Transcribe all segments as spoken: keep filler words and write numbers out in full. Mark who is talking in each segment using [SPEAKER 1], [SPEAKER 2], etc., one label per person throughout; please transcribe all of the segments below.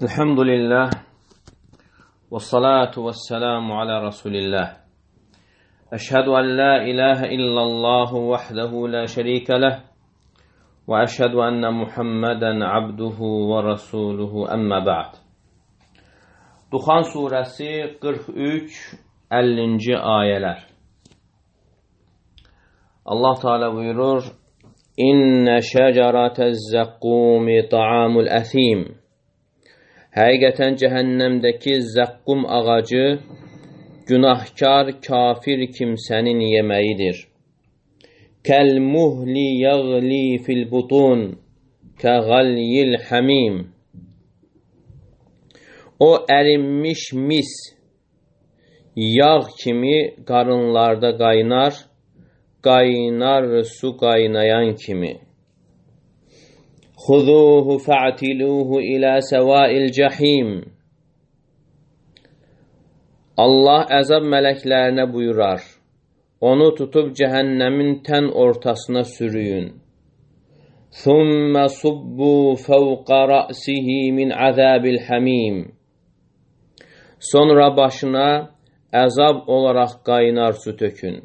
[SPEAKER 1] Elhamdülillah ve salatu ve selamu ala Resulillah. Eşhedü en la ilahe illallah vahdehu la şerike leh ve eşhedü enne Muhammeden abduhu ve rasuluhu emme ba'd. Duhan suresi qırx üç əllinci ayələr. Allah Teala buyurur: İnne şecaratez zekkumi ta'amul əthim. Həqiqətən cəhənnəmdəki zəqqum ağacı günahkar, kafir kimsənin yeməyidir. Kəl-muhli yəğli fil-butun kəğalyil-həmim. O ərinmiş mis yağ kimi qarınlarda qaynar, qaynar su qaynayan kimi. Xuzuhu fa'tiluhu ila səvail cəhim. Allah əzab mələklərinə buyurar: onu tutub cəhənnəmin tən ortasına sürüyün. Thumma subbu fawqa ra'sihi min azabil hamim. Sonra başına əzab olaraq qaynar su tökün.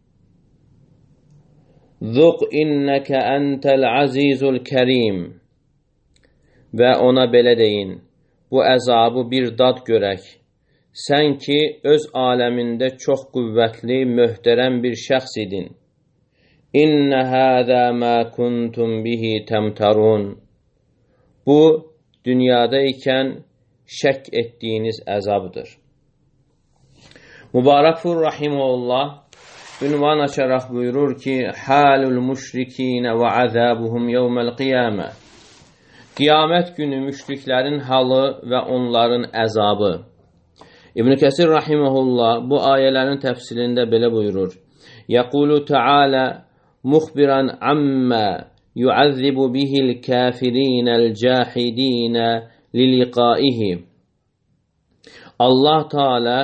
[SPEAKER 1] Zuq innəkə əntəl azizul kərim. Və ona belə deyin: bu əzabı bir dad görək. Sən ki, öz aləmində çox qüvvətli, möhtərəm bir şəxs idin. İnnə həzə mə kuntum bihi təmtərun. Bu, dünyada ikən şək etdiyiniz əzabdır. Mübarəkfur Rahimullah ünvan açaraq buyurur ki: Halul müşrikinə və əzəbuhum yevməl qiyamə. Qiyamət günü müşriklərin halı və onların əzabı. İbn Kəsir Rahimullah bu ayələrin təfsirində belə buyurur: Yəqulu Teala muxbiran ammə yuəzzibu bihil kafirinəl cahidinə liliqaihi. Allah Teala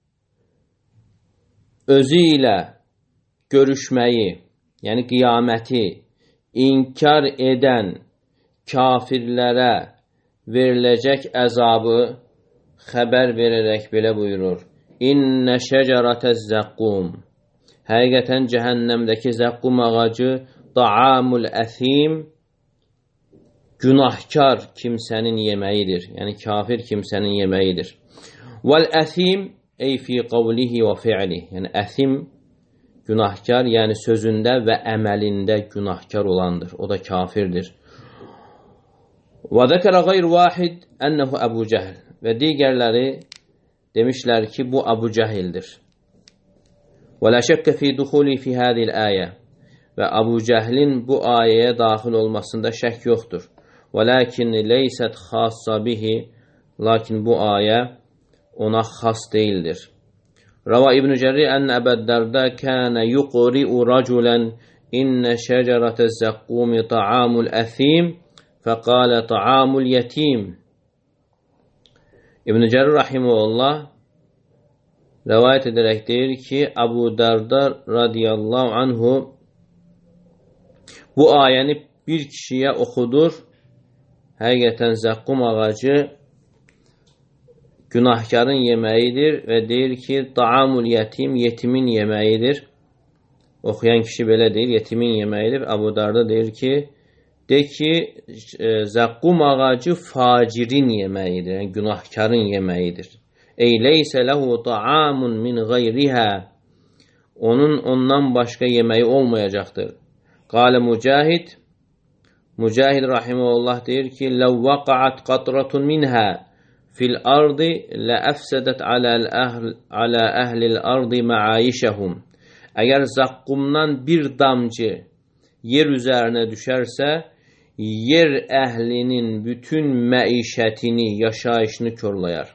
[SPEAKER 1] özü ilə görüşməyi, yəni qiyaməti inkar edən kafirlərə veriləcək əzabı xəbər verərək belə buyurur: İnnə şəcaratəz zəqqum. Həqiqətən cəhənnəmdəki zəqqum ağacı ta'amul əthim, günahkar kimsənin yeməyidir. Yəni kafir kimsənin yeməyidir. Vəl əthim ey fi qavlihi və fi'li. Yəni əthim günahkar, yəni sözündə və əməlində günahkar olandır. O da kafirdir. Və zəkərə qeyr vahid ənəhu Əbu Cəhl. Və digərləri demişlər ki, bu Əbu Cəhildir. Və lə şəkkə fi duxuli fi hədil ayə. Və Əbu Cəhlin bu ayəyə daxil olmasında şək yoxdur. Və lakin leysət xassa bihi. Lakin bu ayə ona xas deyildir. Rava İbn Cərri ən Əbəddərdə kənə yuqri'u raculən innə şəcərətəz zəqqumi ta'amul əthim fəqalə ta'amul yetim. İbn Cərri Rahimullah rəvayət edərək deyir ki, Əbu Dərdə radiyallahu anhu bu ayəni bir kişiyə oxudur. Həqiqətən zəqqum ağacı günahkarın yeməyidir və deyir ki, ta'amul yetim, yetimin yeməyidir. Oxuyan kişi belə deyir, yetimin yeməyidir. Əbu Dərdə deyir ki, de ki, zəqqum ağacı facirin yeməyidir, yəni günahkarın yeməyidir. Ey leysə ləhu ta'amun min qayrihə. Onun ondan başqa yeməyi olmayacaqdır. Qalə Mücahid, Mücahid Rahimullah deyir ki, ləv vaqa'at qatratun minhə fil ardı ləəfsədət alə əhlil ardı məayişəhum. Əgər zəqqumdan bir damcı yer üzərinə düşərsə, yer əhlinin bütün məişətini, yaşayışını körlayar.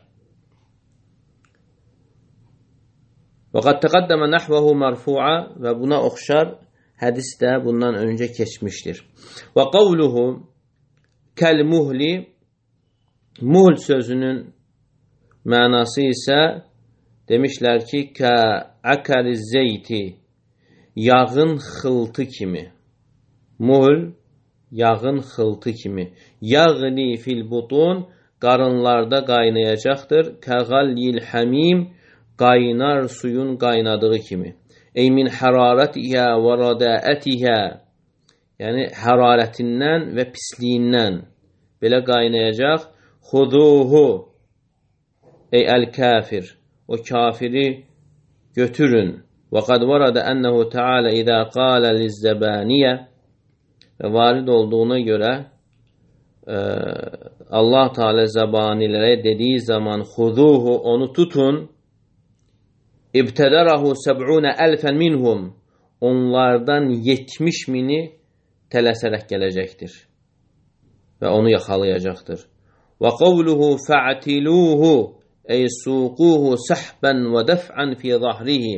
[SPEAKER 1] Və qad təqəddəmə nəhvəhu mərfu'a. Və buna oxşar hədis də bundan öncə keçmişdir. Və qavluhu kəl-muhli. Muhl sözünün mənası isə demişlər ki, kə'əkəriz zeyti, yağın xıltı kimi. Muhl yağın xıltı kimi. Yağli fil butun qarınlarda qaynayacaqdır. Kəğallil həmim, qaynar suyun qaynadığı kimi. Ey min hərarətihə və rədəətihə, yəni hərarətindən və pisliyindən belə qaynayacaq. Xuduhu, ey əl-kafir, o kafiri götürün. Və qad vərədə ənəhu teala izə qalə lizzəbaniyə, və varid olduğuna görə e, Allah Teala zəbanilərə dediyi zaman xuduhu, onu tutun. İbtədərahu səb'unə əlfən minhum, onlardan yetmiş mini tələsərək gələcəkdir və onu yaxalayacaqdır. Və qavluhu fa'tiluhu, ey suquhu səhbən və dəf'ən fi zahrihi.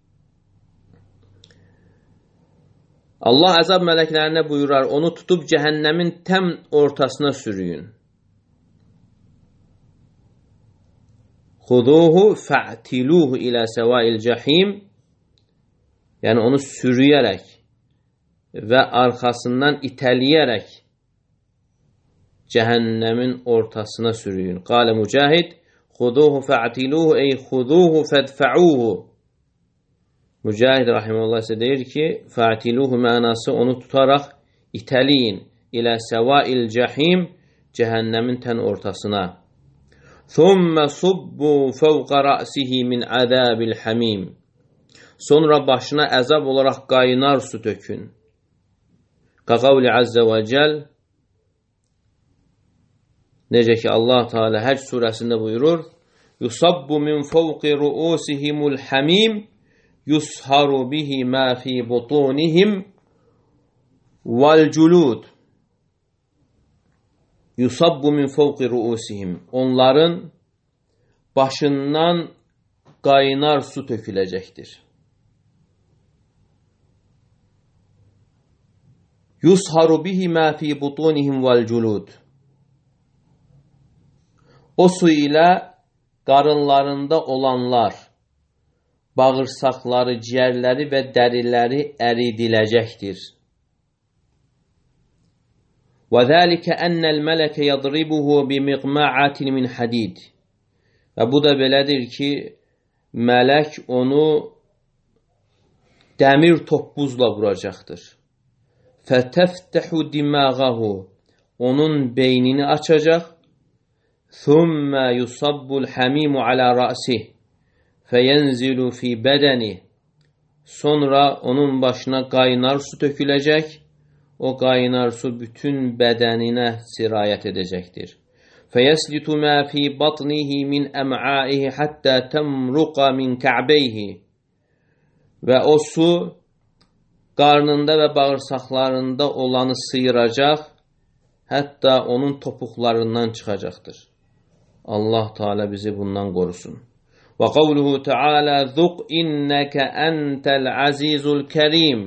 [SPEAKER 1] Allah əzab mələklərinə buyurar, onu tutub cəhənnəmin təm ortasına sürüyün. Xuduhu fa'tiluhu ilə səvail cəhim, yəni onu sürüyərək və arxasından itəliyərək cəhənnəmin ortasına sürüyün. Qalə Mücahid, xuduhu fa'tiluhu, ey xuduhu fədfə'uhu. Mücahid rahimehullah isə deyir ki, fa'tiluhu mənası onu tutaraq itəliyin ilə səvail cəhim, cəhənnəmin tən ortasına. Thumma subbu fawqa ra'sihi min azabil hamim. Sonra başına əzab olaraq qaynar su tökün. Qavli azza və cəl, necə ki Allah Teala Həcc surəsində buyurur, yusabbu min fawqi ru'usihimul hamim yusharu bihi ma fi butunihim vel culud. Yusabbu min fawqi ru'usihim. Onların başından qaynar su töküləcəkdir. Yusharu bihi ma fi butunihim vel culud. O su ilə qarınlarında olanlar, bağırsaqları, ciyərləri və dəriləri əridiləcəkdir. وَذَٰلِكَ أَنَّ الْمَلَكَ يَضْرِبُهُ بِمِقْمَعَةٍ مِنْ حَدِيدٍ. Və bu da belədir ki, mələk onu dəmir toppuzla vuracaqdır. فَتَفْتَحُ دِمَاغَهُ. Onun beynini açacaq. ثُمَّ يُصَبُّ الْحَمِيمُ عَلَى رَأْسِهِ فَيَنْزِلُ فِي بَدَنِهِ. Sonra onun başına qaynar su töküləcək. O qaynar su bütün bədəninə sirayət edəcəkdir. فَيَسْلِتُ مَا فِي بَطْنِهِ مِنْ أَمْعَائِهِ حَتَّى تَمْرُقَ مِنْ كَعْبَيْهِ. Və o su qarnında və bağırsaqlarında olanı sıyıracaq, hətta onun topuqlarından çıxacaqdır. Allah Teala bizi bundan qorusun. Və qavluhu Teala zuq innəkə əntəl azizul kərim.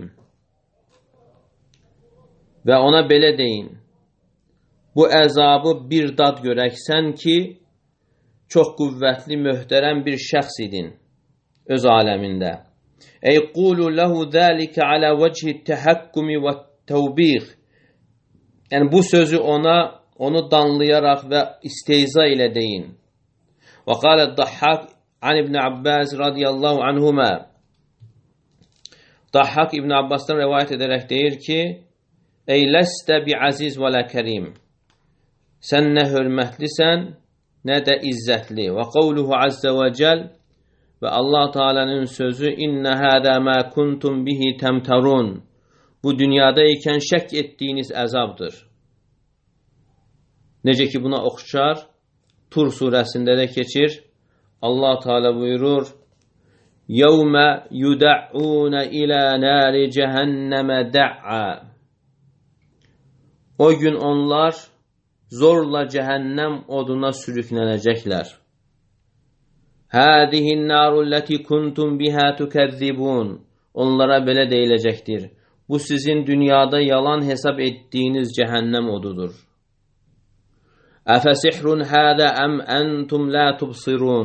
[SPEAKER 1] Və ona belə deyin, bu əzabı bir dad görəksən ki, çox qüvvətli, möhtərəm bir şəxs idin öz aləmində. Ey qulu ləhu zəlikə alə vəchi təhəkkumi və təvbiq. Yəni bu sözü ona, onu danlayaraq və isteyza ilə deyin. Və qalə Dahhak an İbn Abbas radiyallahu anhuma. Dahhak İbn Abbasdan rivayət edərək deyir ki, ey ləstə bi aziz və lə kərim. Sən nə hörmətlisən, nə də izzətli. Və qavluhu azza və cəl, və Allah Teala'nın sözü, İnnə hədə mə kuntum bihi təmtərun. Bu dünyada ikən şək etdiyiniz əzabdır. Necə ki buna oxşar, Tur surəsində də keçir. Allah Teala buyurur, Yevmə yudə'unə ilə nəri cəhənnəmə də'a. O gün onlar zorla cəhənnəm oduna sürüklənəcəklər. Hədihin narulləti kuntum bihə tükəzzibun. Onlara belə deyiləcəkdir. Bu sizin dünyada yalan hesab etdiyiniz cəhənnəm odudur. Əfəsihrun hədə əm əntum lə tubsirun.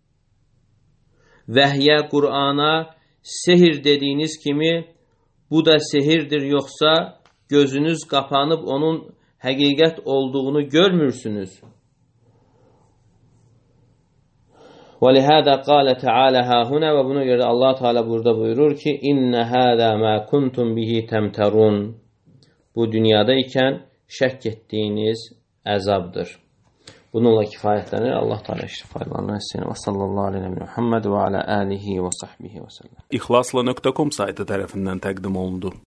[SPEAKER 1] Vəhyə, Qur'ana sehir dediyiniz kimi, bu da sehirdir, yoxsa gözünüz qapanıb onun həqiqət olduğunu görmürsünüz. وَلِهَذَا قَالَ تَعَالَ هَا هُنَا Və buna görə Allah Teala burada buyurur ki İnnə hədə mə kuntum bihi təmtərun Bu dünyadaykən şək etdiyiniz əzabdır. Bununla kifayətlənir. Allah Teala işi faydalanır. Və sallallahu aleyhi və Muhammed və alə alihi və sahbihi və səlləm.
[SPEAKER 2] İxlasla nöqtə com saytı tərəfindən təqdim olundu.